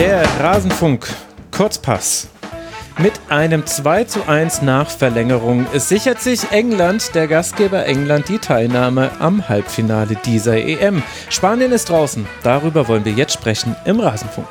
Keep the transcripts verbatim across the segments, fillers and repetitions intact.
Der Rasenfunk Kurzpass. Mit einem zwei zu eins nach Verlängerung sichert sich England, der Gastgeber England, die Teilnahme am Halbfinale dieser E M. Spanien ist draußen. Darüber wollen wir jetzt sprechen im Rasenfunk.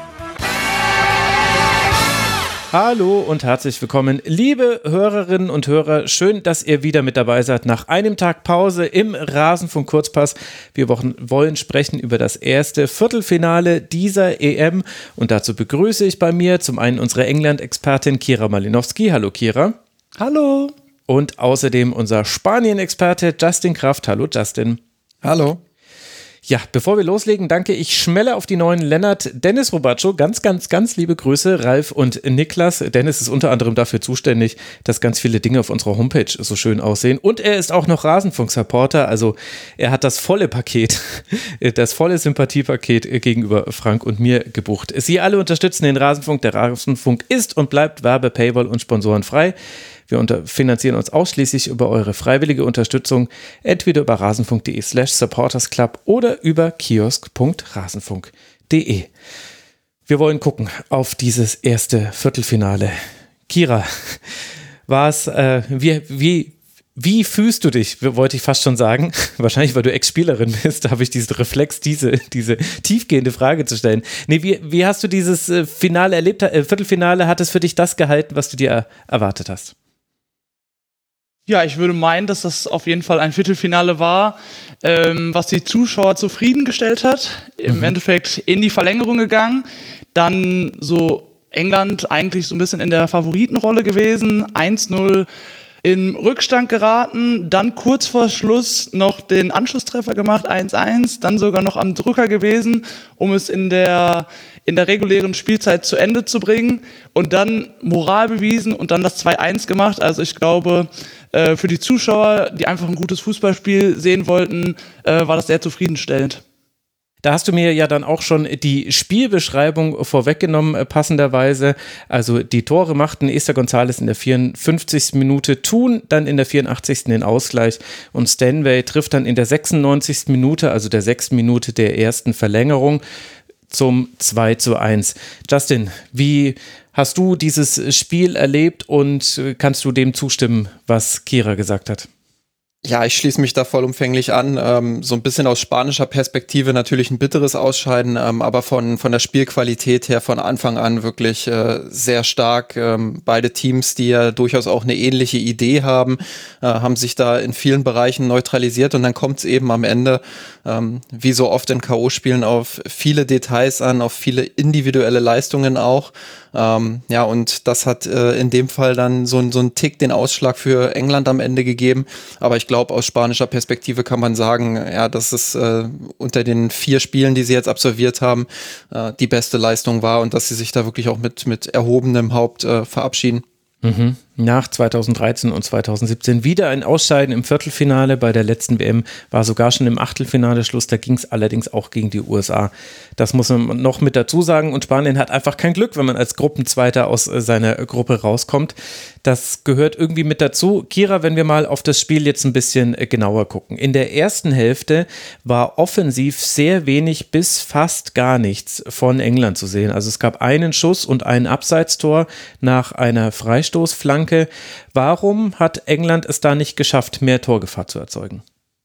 Hallo und herzlich willkommen, liebe Hörerinnen und Hörer. Schön, dass ihr wieder mit dabei seid nach einem Tag Pause im Rasenfunk Kurzpass. Wir wollen sprechen über das erste Viertelfinale dieser E M und dazu begrüße ich bei mir zum einen unsere England-Expertin Kira Malinowski. Hallo Kira. Hallo. Und außerdem unser Spanien-Experte Justin Kraft. Hallo Justin. Hallo. Ja, bevor wir loslegen, danke ich schmelle auf die neuen Lennart, Dennis Robaccio, ganz, ganz, ganz liebe Grüße, Ralf und Niklas. Dennis ist unter anderem dafür zuständig, dass ganz viele Dinge auf unserer Homepage so schön aussehen und er ist auch noch Rasenfunk-Supporter, also er hat das volle Paket, das volle Sympathiepaket gegenüber Frank und mir gebucht. Sie alle unterstützen den Rasenfunk, der Rasenfunk ist und bleibt Werbe-, Paywall- und sponsorenfrei. Wir unter- finanzieren uns ausschließlich über eure freiwillige Unterstützung, entweder über rasenfunk.de slash supportersclub oder über kiosk punkt rasenfunk punkt de. Wir wollen gucken auf dieses erste Viertelfinale. Kira, war's, äh, wie, wie, wie fühlst du dich, wollte ich fast schon sagen. Wahrscheinlich, weil du Ex-Spielerin bist, habe ich diesen Reflex, diese, diese tiefgehende Frage zu stellen. Nee, wie, wie hast du dieses äh, Finale erlebt, äh, Viertelfinale, hat es für dich das gehalten, was du dir er- erwartet hast? Ja, ich würde meinen, dass das auf jeden Fall ein Viertelfinale war, ähm, was die Zuschauer zufriedengestellt hat. Im mhm. Endeffekt in die Verlängerung gegangen. Dann so England eigentlich so ein bisschen in der Favoritenrolle gewesen. eins null in Rückstand geraten. Dann kurz vor Schluss noch den Anschlusstreffer gemacht, eins eins. Dann sogar noch am Drücker gewesen, um es in der in der regulären Spielzeit zu Ende zu bringen und dann Moral bewiesen und dann das zwei eins gemacht. Also ich glaube, äh, für die Zuschauer, die einfach ein gutes Fußballspiel sehen wollten, äh, war das sehr zufriedenstellend. Da hast du mir ja dann auch schon die Spielbeschreibung vorweggenommen, äh, passenderweise. Also die Tore machten Esther González in der vierundfünfzigsten Minute, Thun dann in der vierundachtzigsten den Ausgleich und Stanway trifft dann in der sechsundneunzigsten Minute, also der sechsten Minute der ersten Verlängerung, zum zwei zu eins. Justin, wie hast du dieses Spiel erlebt und kannst du dem zustimmen, was Kira gesagt hat? Ja, ich schließe mich da vollumfänglich an. Ähm, so ein bisschen aus spanischer Perspektive natürlich ein bitteres Ausscheiden, ähm, aber von von der Spielqualität her von Anfang an wirklich äh, sehr stark. Ähm, beide Teams, die ja durchaus auch eine ähnliche Idee haben, äh, haben sich da in vielen Bereichen neutralisiert und dann kommt es eben am Ende, ähm, wie so oft in K O-Spielen, auf viele Details an, auf viele individuelle Leistungen auch. Ähm, ja, und das hat äh, in dem Fall dann so, so einen Tick den Ausschlag für England am Ende gegeben. Aber ich glaube, aus spanischer Perspektive kann man sagen, ja, dass es äh, unter den vier Spielen, die sie jetzt absolviert haben, äh, die beste Leistung war und dass sie sich da wirklich auch mit, mit erhobenem Haupt äh, verabschieden. Mhm. Nach zweitausenddreizehn und zweitausendsiebzehn wieder ein Ausscheiden im Viertelfinale. Bei der letzten W M war sogar schon im Achtelfinale Schluss. Da ging es allerdings auch gegen die U S A. Das muss man noch mit dazu sagen. Und Spanien hat einfach kein Glück, wenn man als Gruppenzweiter aus seiner Gruppe rauskommt. Das gehört irgendwie mit dazu. Kira, wenn wir mal auf das Spiel jetzt ein bisschen genauer gucken. In der ersten Hälfte war offensiv sehr wenig bis fast gar nichts von England zu sehen. Also es gab einen Schuss und ein Abseitstor nach einer Freistoßflanke. Warum hat England es da nicht geschafft, mehr Torgefahr zu erzeugen?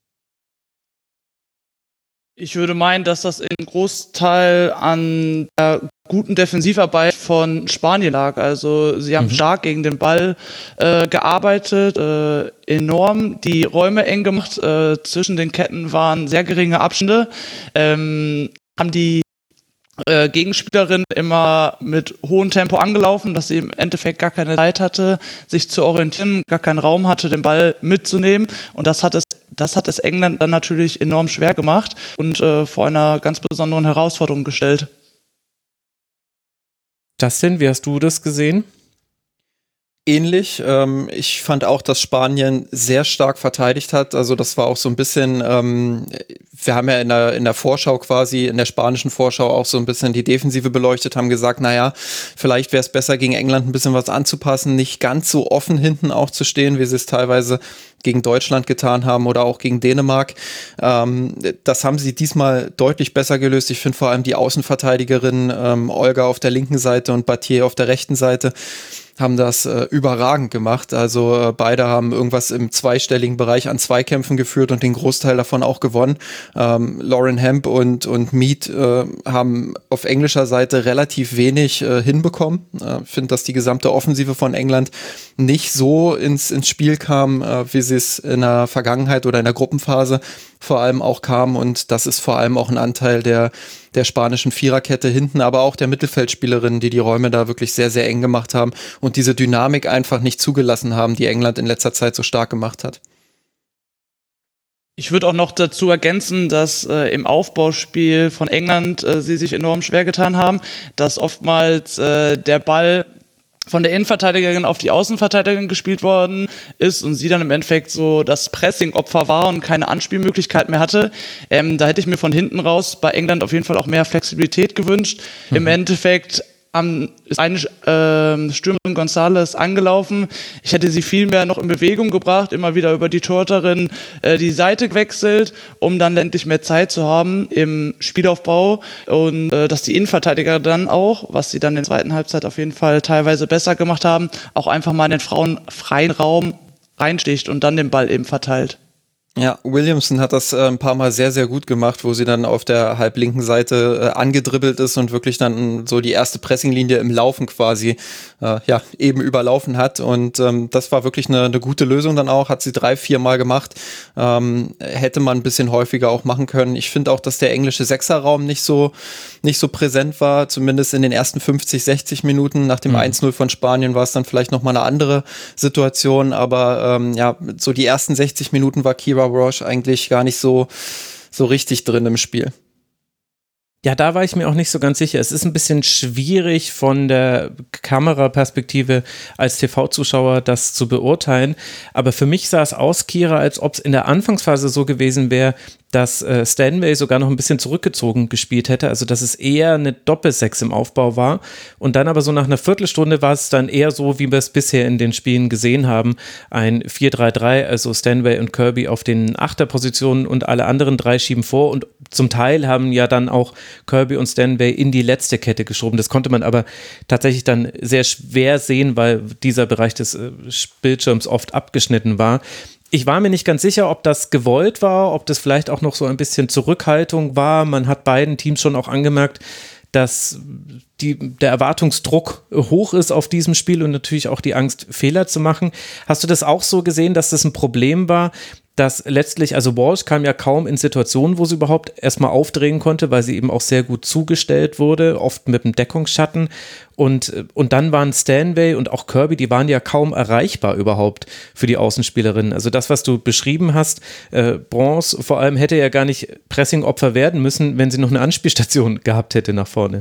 Ich würde meinen, dass das im Großteil an der guten Defensivarbeit von Spanien lag. Also sie haben mhm. stark gegen den Ball äh, gearbeitet, äh, enorm die Räume eng gemacht. Äh, zwischen den Ketten waren sehr geringe Abstände. Ähm, haben die Äh, Gegenspielerin immer mit hohem Tempo angelaufen, dass sie im Endeffekt gar keine Zeit hatte, sich zu orientieren, gar keinen Raum hatte, den Ball mitzunehmen. Und das hat es, das hat es England dann natürlich enorm schwer gemacht und äh, vor einer ganz besonderen Herausforderung gestellt. Justin, wie hast du das gesehen? Ähnlich. Ähm, ich fand auch, dass Spanien sehr stark verteidigt hat. Also das war auch so ein bisschen, ähm, wir haben ja in der, in der Vorschau quasi, in der spanischen Vorschau auch so ein bisschen die Defensive beleuchtet, haben gesagt, naja, vielleicht wäre es besser, gegen England ein bisschen was anzupassen, nicht ganz so offen hinten auch zu stehen, wie sie es teilweise gegen Deutschland getan haben oder auch gegen Dänemark. Ähm, das haben sie diesmal deutlich besser gelöst. Ich finde vor allem die Außenverteidigerin ähm, Olga auf der linken Seite und Battier auf der rechten Seite haben das äh, überragend gemacht. Also äh, beide haben irgendwas im zweistelligen Bereich an Zweikämpfen geführt und den Großteil davon auch gewonnen. Ähm, Lauren Hemp und, und Mead äh, haben auf englischer Seite relativ wenig äh, hinbekommen. Ich äh, finde, dass die gesamte Offensive von England nicht so ins, ins Spiel kam, äh, wie sie es in der Vergangenheit oder in der Gruppenphase vor allem auch kam, und das ist vor allem auch ein Anteil der, der spanischen Viererkette hinten, aber auch der Mittelfeldspielerinnen, die die Räume da wirklich sehr, sehr eng gemacht haben und diese Dynamik einfach nicht zugelassen haben, die England in letzter Zeit so stark gemacht hat. Ich würde auch noch dazu ergänzen, dass äh, im Aufbauspiel von England äh, sie sich enorm schwer getan haben, dass oftmals äh, der Ball von der Innenverteidigerin auf die Außenverteidigerin gespielt worden ist und sie dann im Endeffekt so das Pressing-Opfer war und keine Anspielmöglichkeit mehr hatte. Ähm, da hätte ich mir von hinten raus bei England auf jeden Fall auch mehr Flexibilität gewünscht. Mhm. Im Endeffekt am, ist eine äh, Stürmerin González angelaufen. Ich hätte sie viel mehr noch in Bewegung gebracht, immer wieder über die Torhüterin äh, die Seite gewechselt, um dann endlich mehr Zeit zu haben im Spielaufbau, und äh, dass die Innenverteidiger dann auch, was sie dann in der zweiten Halbzeit auf jeden Fall teilweise besser gemacht haben, auch einfach mal in den Frauen freien Raum reinsticht und dann den Ball eben verteilt. Ja, Williamson hat das äh, ein paar Mal sehr, sehr gut gemacht, wo sie dann auf der halblinken Seite äh, angedribbelt ist und wirklich dann so die erste Pressinglinie im Laufen quasi äh, ja eben überlaufen hat, und ähm, das war wirklich eine, eine gute Lösung dann auch, hat sie drei, vier Mal gemacht, ähm, hätte man ein bisschen häufiger auch machen können. Ich finde auch, dass der englische Sechserraum nicht so nicht so präsent war, zumindest in den ersten fünfzig, sechzig Minuten. Nach dem mhm. eins null von Spanien war es dann vielleicht nochmal eine andere Situation, aber ähm, ja, so die ersten sechzig Minuten war Kira Walsh eigentlich gar nicht so, so richtig drin im Spiel. Ja, da war ich mir auch nicht so ganz sicher. Es ist ein bisschen schwierig von der Kameraperspektive als T V-Zuschauer das zu beurteilen, aber für mich sah es aus, Kira, als ob es in der Anfangsphase so gewesen wäre, dass äh, Stanway sogar noch ein bisschen zurückgezogen gespielt hätte, also dass es eher eine Doppelsechs im Aufbau war, und dann aber so nach einer Viertelstunde war es dann eher so, wie wir es bisher in den Spielen gesehen haben, ein vier drei drei, also Stanway und Kirby auf den Achterpositionen und alle anderen drei schieben vor, und zum Teil haben ja dann auch Kirby und Stanway in die letzte Kette geschoben. Das konnte man aber tatsächlich dann sehr schwer sehen, weil dieser Bereich des äh, Bildschirms oft abgeschnitten war. Ich war mir nicht ganz sicher, ob das gewollt war, ob das vielleicht auch noch so ein bisschen Zurückhaltung war. Man hat beiden Teams schon auch angemerkt, dass die, der Erwartungsdruck hoch ist auf diesem Spiel und natürlich auch die Angst, Fehler zu machen. Hast du das auch so gesehen, dass das ein Problem war, dass letztlich, also Walsh kam ja kaum in Situationen, wo sie überhaupt erstmal aufdrehen konnte, weil sie eben auch sehr gut zugestellt wurde, oft mit dem Deckungsschatten, und, und dann waren Stanway und auch Kirby, die waren ja kaum erreichbar überhaupt für die Außenspielerinnen. Also das, was du beschrieben hast, äh, Bronze vor allem hätte ja gar nicht Pressing-Opfer werden müssen, wenn sie noch eine Anspielstation gehabt hätte nach vorne.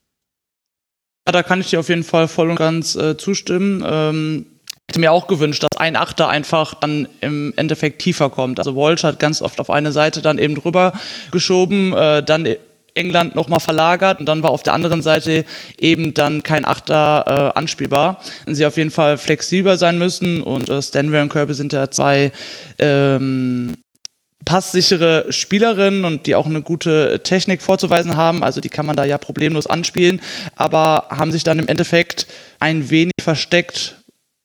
Ja, da kann ich dir auf jeden Fall voll und ganz äh, zustimmen. Ähm Ich hätte mir auch gewünscht, dass ein Achter einfach dann im Endeffekt tiefer kommt. Also Walsh hat ganz oft auf eine Seite dann eben drüber geschoben, äh, dann England nochmal verlagert, und dann war auf der anderen Seite eben dann kein Achter äh, anspielbar. Und sie auf jeden Fall flexibler sein müssen, und äh, Stanway und Kirby sind ja zwei ähm, passsichere Spielerinnen und die auch eine gute Technik vorzuweisen haben, also die kann man da ja problemlos anspielen, aber haben sich dann im Endeffekt ein wenig versteckt.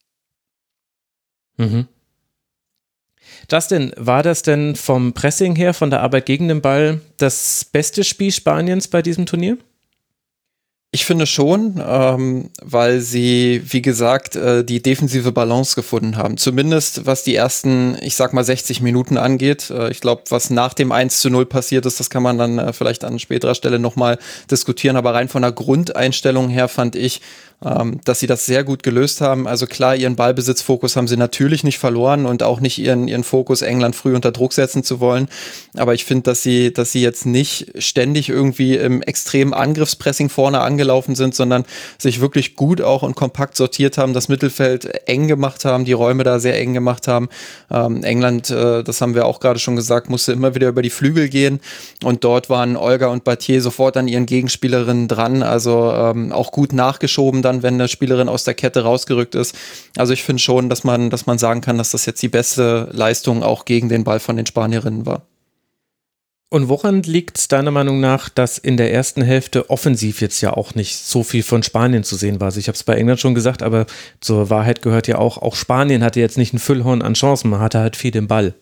Mhm. Justin, war das denn vom Pressing her, von der Arbeit gegen den Ball, das beste Spiel Spaniens bei diesem Turnier? Ich finde schon, ähm, weil sie, wie gesagt, äh, die defensive Balance gefunden haben. Zumindest was die ersten, ich sag mal, sechzig Minuten angeht. Äh, ich glaube, was nach dem eins zu null passiert ist, das kann man dann äh, vielleicht an späterer Stelle nochmal diskutieren. Aber rein von der Grundeinstellung her fand ich, ähm, dass sie das sehr gut gelöst haben. Also klar, ihren Ballbesitzfokus haben sie natürlich nicht verloren und auch nicht ihren, ihren Fokus, England früh unter Druck setzen zu wollen. Aber ich finde, dass sie, dass sie jetzt nicht ständig irgendwie im extremen Angriffspressing vorne angelaufen sind, sondern sich wirklich gut auch und kompakt sortiert haben, das Mittelfeld eng gemacht haben, die Räume da sehr eng gemacht haben. Ähm, England, äh, das haben wir auch gerade schon gesagt, musste immer wieder über die Flügel gehen und dort waren Olga und Battier sofort an ihren Gegenspielerinnen dran, also ähm, auch gut nachgeschoben dann, wenn eine Spielerin aus der Kette rausgerückt ist. Also ich finde schon, dass man, dass man sagen kann, dass das jetzt die beste Leistung auch gegen den Ball von den Spanierinnen war. Und woran liegt es deiner Meinung nach, dass in der ersten Hälfte offensiv jetzt ja auch nicht so viel von Spanien zu sehen war? Also ich habe es bei England schon gesagt, aber zur Wahrheit gehört ja auch, auch Spanien hatte jetzt nicht ein Füllhorn an Chancen, man hatte halt viel den Ball.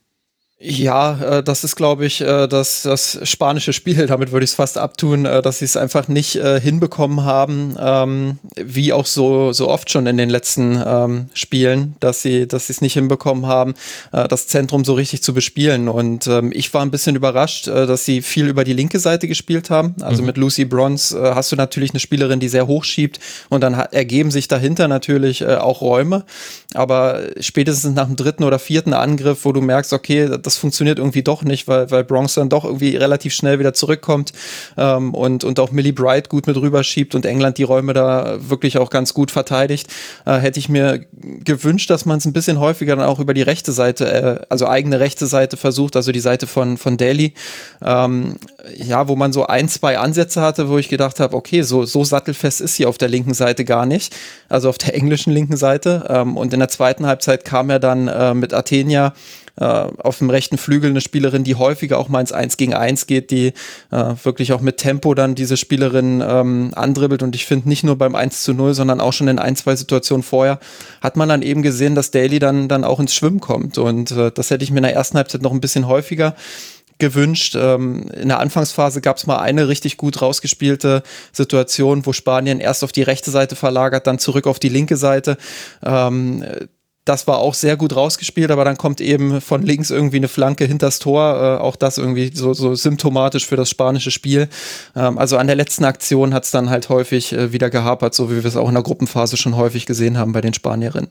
Ja, äh, das ist, glaube ich, äh, das, das spanische Spiel, damit würde ich es fast abtun, äh, dass sie es einfach nicht äh, hinbekommen haben, ähm, wie auch so, so oft schon in den letzten ähm, Spielen, dass sie dass sie es nicht hinbekommen haben, äh, das Zentrum so richtig zu bespielen. Und ähm, ich war ein bisschen überrascht, äh, dass sie viel über die linke Seite gespielt haben. Also mhm. mit Lucy Bronze äh, hast du natürlich eine Spielerin, die sehr hoch schiebt und dann hat, ergeben sich dahinter natürlich äh, auch Räume. Aber spätestens nach dem dritten oder vierten Angriff, wo du merkst, okay, das funktioniert irgendwie doch nicht, weil, weil Bronze dann doch irgendwie relativ schnell wieder zurückkommt ähm, und, und auch Millie Bright gut mit rüberschiebt und England die Räume da wirklich auch ganz gut verteidigt. Äh, hätte ich mir gewünscht, dass man es ein bisschen häufiger dann auch über die rechte Seite, äh, also eigene rechte Seite versucht, also die Seite von, von Daly, ähm, ja, wo man so ein, zwei Ansätze hatte, wo ich gedacht habe, okay, so, so sattelfest ist sie auf der linken Seite gar nicht, also auf der englischen linken Seite. Ähm, und in der zweiten Halbzeit kam er dann äh, mit Athenia auf dem rechten Flügel eine Spielerin, die häufiger auch mal ins eins gegen eins geht, die äh, wirklich auch mit Tempo dann diese Spielerin ähm, andribbelt und ich finde nicht nur beim eins zu null, sondern auch schon in ein, zwei Situationen vorher hat man dann eben gesehen, dass Daly dann, dann auch ins Schwimmen kommt und äh, das hätte ich mir in der ersten Halbzeit noch ein bisschen häufiger gewünscht. Ähm, in der Anfangsphase gab es mal eine richtig gut rausgespielte Situation, wo Spanien erst auf die rechte Seite verlagert, dann zurück auf die linke Seite. Ähm, Das war auch sehr gut rausgespielt, aber dann kommt eben von links irgendwie eine Flanke hinters Tor. Äh, auch das irgendwie so, so symptomatisch für das spanische Spiel. Ähm, also an der letzten Aktion hat es dann halt häufig äh, wieder gehapert, so wie wir es auch in der Gruppenphase schon häufig gesehen haben bei den Spanierinnen.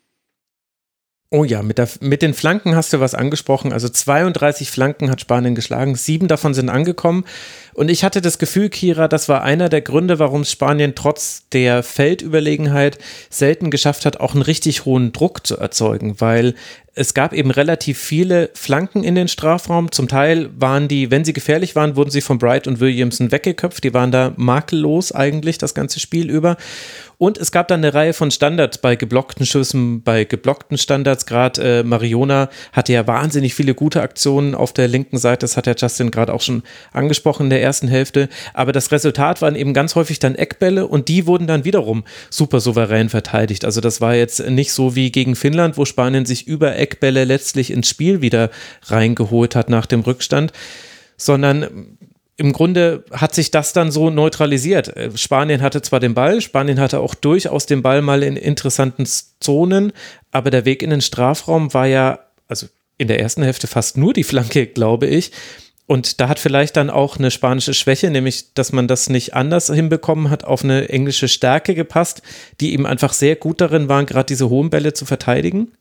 Oh ja, mit, der, mit den Flanken hast du was angesprochen. Also zweiunddreißig Flanken hat Spanien geschlagen, sieben davon sind angekommen. Und ich hatte das Gefühl, Kira, das war einer der Gründe, warum Spanien trotz der Feldüberlegenheit selten geschafft hat, auch einen richtig hohen Druck zu erzeugen, weil es gab eben relativ viele Flanken in den Strafraum. Zum Teil waren die, wenn sie gefährlich waren, wurden sie von Bright und Williamson weggeköpft. Die waren da makellos eigentlich das ganze Spiel über. Und es gab dann eine Reihe von Standards bei geblockten Schüssen, bei geblockten Standards. Gerade äh, Mariona hatte ja wahnsinnig viele gute Aktionen auf der linken Seite. Das hat ja Justin gerade auch schon angesprochen in der ersten Hälfte. Aber das Resultat waren eben ganz häufig dann Eckbälle und die wurden dann wiederum super souverän verteidigt. Also das war jetzt nicht so wie gegen Finnland, wo Spanien sich über Eckbälle letztlich ins Spiel wieder reingeholt hat nach dem Rückstand, sondern im Grunde hat sich das dann so neutralisiert. Spanien hatte zwar den Ball, Spanien hatte auch durchaus den Ball mal in interessanten Zonen, aber der Weg in den Strafraum war ja, also in der ersten Hälfte fast nur die Flanke, glaube ich. Und da hat vielleicht dann auch eine spanische Schwäche, nämlich, dass man das nicht anders hinbekommen hat, auf eine englische Stärke gepasst, die eben einfach sehr gut darin waren, gerade diese hohen Bälle zu verteidigen.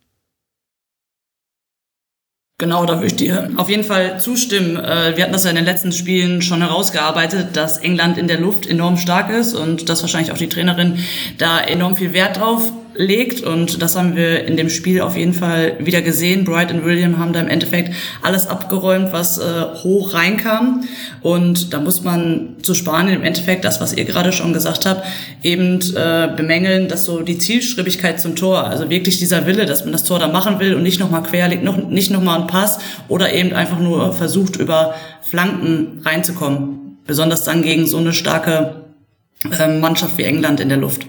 Genau, da würde ich dir auf jeden Fall zustimmen. Wir hatten das ja in den letzten Spielen schon herausgearbeitet, dass England in der Luft enorm stark ist und dass wahrscheinlich auch die Trainerin da enorm viel Wert drauf legt und das haben wir in dem Spiel auf jeden Fall wieder gesehen. Bright und William haben da im Endeffekt alles abgeräumt, was äh, hoch reinkam und da muss man zu Spanien im Endeffekt, das was ihr gerade schon gesagt habt, eben äh, bemängeln, dass so die Zielstrebigkeit zum Tor, also wirklich dieser Wille, dass man das Tor da machen will und nicht nochmal quer liegt, noch, nicht nochmal ein Pass oder eben einfach nur versucht über Flanken reinzukommen, besonders dann gegen so eine starke äh, Mannschaft wie England in der Luft.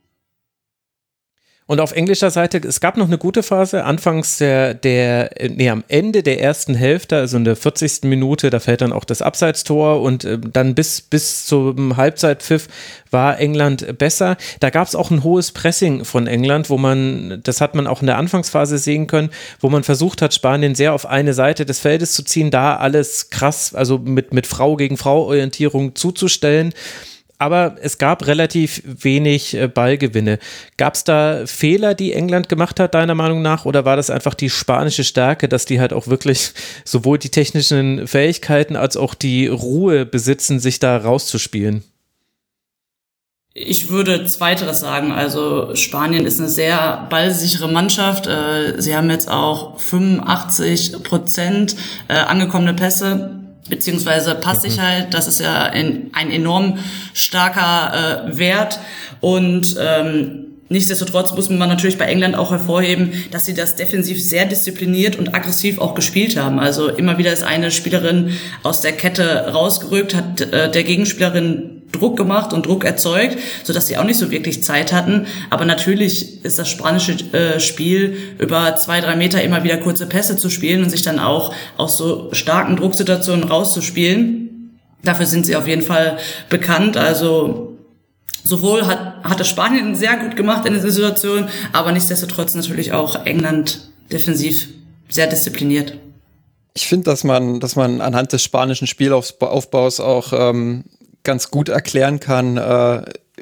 Und auf englischer Seite, es gab noch eine gute Phase, anfangs der, der, nee, am Ende der ersten Hälfte, also in der vierzigsten Minute, da fällt dann auch das Abseitstor und äh, dann bis, bis zum Halbzeitpfiff war England besser. Da gab es auch ein hohes Pressing von England, wo man, das hat man auch in der Anfangsphase sehen können, wo man versucht hat, Spanien sehr auf eine Seite des Feldes zu ziehen, da alles krass, also mit, mit Frau gegen Frau Orientierung zuzustellen. aber es gab relativ wenig äh, Ballgewinne. Gab es da Fehler, die England gemacht hat, deiner Meinung nach, oder war das einfach die spanische Stärke, dass die halt auch wirklich sowohl die technischen Fähigkeiten als auch die Ruhe besitzen, sich da rauszuspielen? Ich würde Zweiteres sagen. Also Spanien ist eine sehr ballsichere Mannschaft. Sie haben jetzt auch fünfundachtzig Prozent angekommene Pässe, beziehungsweise Passsicherheit. Das ist ja ein, ein enorm starker Wert. Und ähm, nichtsdestotrotz muss man natürlich bei England auch hervorheben, dass sie das defensiv sehr diszipliniert und aggressiv auch gespielt haben. Also immer wieder ist eine Spielerin aus der Kette rausgerückt, hat äh, der Gegenspielerin Druck gemacht und Druck erzeugt, sodass sie auch nicht so wirklich Zeit hatten. Aber natürlich ist das spanische äh, Spiel über zwei, drei Meter immer wieder kurze Pässe zu spielen und sich dann auch aus so starken Drucksituationen rauszuspielen. Dafür sind sie auf jeden Fall bekannt. Also sowohl hat, hat das Spanien sehr gut gemacht in dieser Situation, aber nichtsdestotrotz natürlich auch England defensiv sehr diszipliniert. Ich finde, dass man, dass man anhand des spanischen Spielaufbaus auch ähm, ganz gut erklären kann, äh,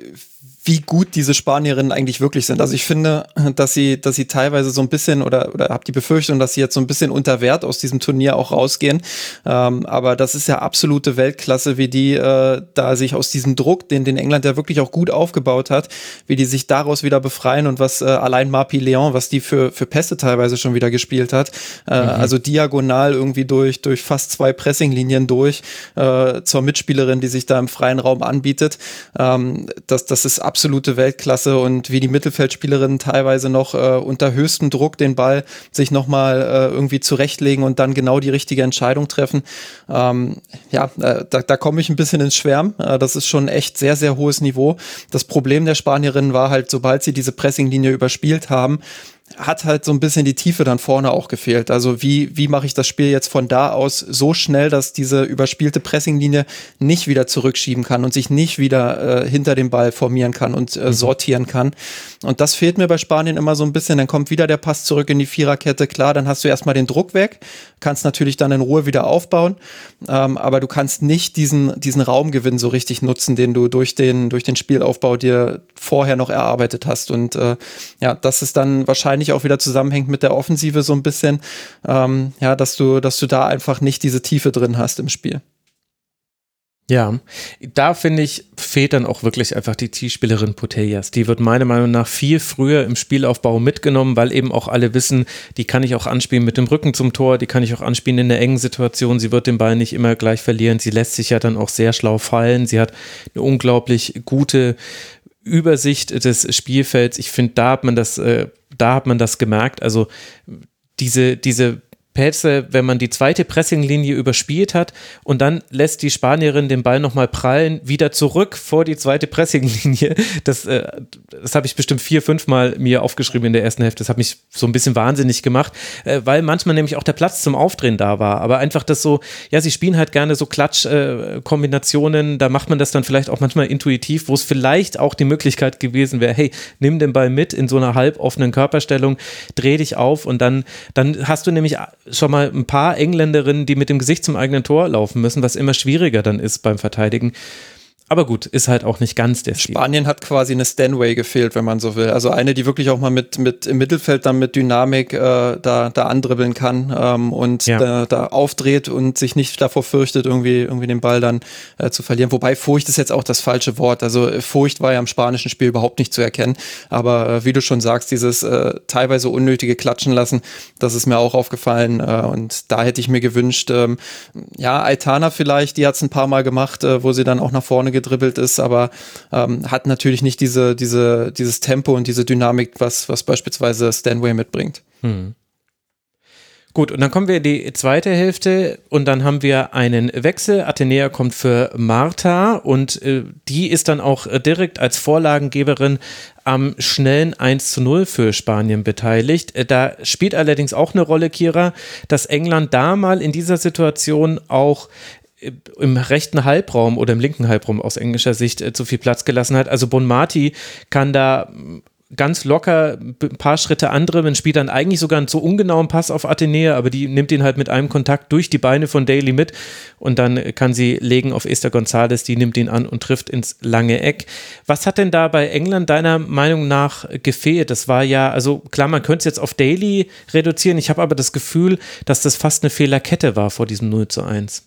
wie gut diese Spanierinnen eigentlich wirklich sind. Also ich finde, dass sie, dass sie teilweise so ein bisschen oder oder habe die Befürchtung, dass sie jetzt so ein bisschen unter Wert aus diesem Turnier auch rausgehen. Ähm, aber das ist ja absolute Weltklasse, wie die äh, da sich aus diesem Druck, den den England ja wirklich auch gut aufgebaut hat, wie die sich daraus wieder befreien und was äh, allein Marpi Leon, was die für für Pässe teilweise schon wieder gespielt hat. Äh, mhm. Also diagonal irgendwie durch durch fast zwei Pressinglinien durch äh, zur Mitspielerin, die sich da im freien Raum anbietet. Ähm, das das ist absolute Weltklasse und wie die Mittelfeldspielerinnen teilweise noch äh, unter höchstem Druck den Ball sich nochmal äh, irgendwie zurechtlegen und dann genau die richtige Entscheidung treffen. Ähm, ja, äh, da, da komme ich ein bisschen ins Schwärmen. Äh, das ist schon echt sehr, sehr hohes Niveau. Das Problem der Spanierinnen war halt, sobald sie diese Pressinglinie überspielt haben, hat halt so ein bisschen die Tiefe dann vorne auch gefehlt. Also wie wie mache ich das Spiel jetzt von da aus so schnell, dass diese überspielte Pressinglinie nicht wieder zurückschieben kann und sich nicht wieder äh, hinter dem Ball formieren kann und äh, mhm. sortieren kann. Und das fehlt mir bei Spanien immer so ein bisschen. Dann kommt wieder der Pass zurück in die Viererkette. Klar, dann hast du erstmal den Druck weg, kannst natürlich dann in Ruhe wieder aufbauen, ähm, aber du kannst nicht diesen diesen Raumgewinn so richtig nutzen, den du durch den durch den Spielaufbau dir vorher noch erarbeitet hast. Und äh, ja, das ist dann wahrscheinlich auch wieder zusammenhängt mit der Offensive so ein bisschen, ähm, ja, dass du, dass du da einfach nicht diese Tiefe drin hast im Spiel. Ja, da finde ich, fehlt dann auch wirklich einfach die Zielspielerin Putellas. Die wird meiner Meinung nach viel früher im Spielaufbau mitgenommen, weil eben auch alle wissen, die kann ich auch anspielen mit dem Rücken zum Tor, die kann ich auch anspielen in einer engen Situation, sie wird den Ball nicht immer gleich verlieren, sie lässt sich ja dann auch sehr schlau fallen, sie hat eine unglaublich gute Übersicht des Spielfelds. Ich finde, da hat man das, äh, da hat man das gemerkt. Also diese, diese Pässe, wenn man die zweite Pressinglinie überspielt hat und dann lässt die Spanierin den Ball nochmal prallen, wieder zurück vor die zweite Pressinglinie. Das, äh, das habe ich bestimmt vier, fünf Mal mir aufgeschrieben in der ersten Hälfte. Das hat mich so ein bisschen wahnsinnig gemacht, äh, weil manchmal nämlich auch der Platz zum Aufdrehen da war. Aber einfach das so, ja, sie spielen halt gerne so Klatsch-Kombinationen, äh, da macht man das dann vielleicht auch manchmal intuitiv, wo es vielleicht auch die Möglichkeit gewesen wäre, hey, nimm den Ball mit in so einer halboffenen Körperstellung, dreh dich auf und dann, dann hast du nämlich schon mal ein paar Engländerinnen, die mit dem Gesicht zum eigenen Tor laufen müssen, was immer schwieriger dann ist beim Verteidigen. Aber gut, ist halt auch nicht ganz der Stil. Spanien hat quasi eine Stanway gefehlt, wenn man so will. Also eine, die wirklich auch mal mit, mit im Mittelfeld dann mit Dynamik äh, da, da andribbeln kann ähm, und ja. da, da aufdreht und sich nicht davor fürchtet, irgendwie, irgendwie den Ball dann äh, zu verlieren. Wobei Furcht ist jetzt auch das falsche Wort. Also Furcht war ja im spanischen Spiel überhaupt nicht zu erkennen. Aber äh, wie du schon sagst, dieses äh, teilweise unnötige Klatschen lassen, das ist mir auch aufgefallen. Äh, und da hätte ich mir gewünscht, ähm, ja, Aitana vielleicht, die hat es ein paar Mal gemacht, äh, wo sie dann auch nach vorne gedribbelt ist, aber ähm, hat natürlich nicht diese, diese, dieses Tempo und diese Dynamik, was, was beispielsweise Stanway mitbringt. Hm. Gut, und dann kommen wir in die zweite Hälfte und dann haben wir einen Wechsel. Athenea kommt für Marta und äh, die ist dann auch äh, direkt als Vorlagengeberin am schnellen eins zu null für Spanien beteiligt. Äh, da spielt allerdings auch eine Rolle, Kira, dass England da mal in dieser Situation auch im rechten Halbraum oder im linken Halbraum aus englischer Sicht äh, zu viel Platz gelassen hat. Also Bonmati kann da ganz locker ein paar Schritte andere. Man spielt dann eigentlich sogar einen zu ungenauen Pass auf Athenea, aber die nimmt ihn halt mit einem Kontakt durch die Beine von Daly mit und dann kann sie legen auf Esther Gonzalez, die nimmt ihn an und trifft ins lange Eck. Was hat denn da bei England deiner Meinung nach gefehlt? Das war ja, also klar, man könnte es jetzt auf Daly reduzieren, ich habe aber das Gefühl, dass das fast eine Fehlerkette war vor diesem null zu eins.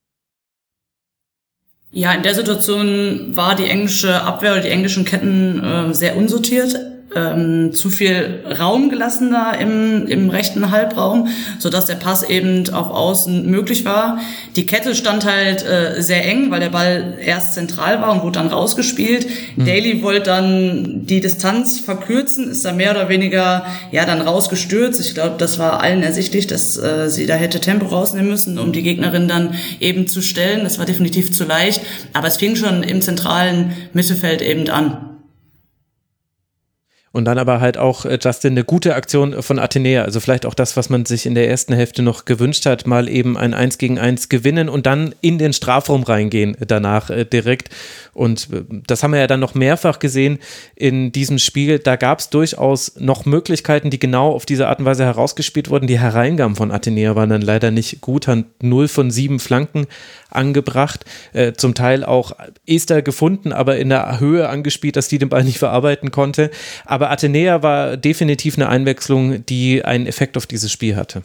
Ja, in der Situation war die englische Abwehr oder die englischen Ketten äh, sehr unsortiert. Ähm, zu viel Raum gelassen da im, im rechten Halbraum, sodass der Pass eben auf Außen möglich war. Die Kette stand halt äh, sehr eng, weil der Ball erst zentral war und wurde dann rausgespielt. Mhm. Daly wollte dann die Distanz verkürzen, ist da mehr oder weniger ja dann rausgestürzt. Ich glaube, das war allen ersichtlich, dass äh, sie da hätte Tempo rausnehmen müssen, um die Gegnerin dann eben zu stellen. Das war definitiv zu leicht, aber es fing schon im zentralen Mittelfeld eben an. Und dann aber halt auch, Justin, eine gute Aktion von Athenea, also vielleicht auch das, was man sich in der ersten Hälfte noch gewünscht hat, mal eben ein eins gegen eins gewinnen und dann in den Strafraum reingehen danach äh, direkt. Und das haben wir ja dann noch mehrfach gesehen in diesem Spiel. Da gab es durchaus noch Möglichkeiten, die genau auf diese Art und Weise herausgespielt wurden. Die Hereingaben von Athenea waren dann leider nicht gut, haben null von sieben Flanken angebracht, äh, zum Teil auch Esther gefunden, aber in der Höhe angespielt, dass die den Ball nicht verarbeiten konnte. Aber Athenea war definitiv eine Einwechslung, die einen Effekt auf dieses Spiel hatte.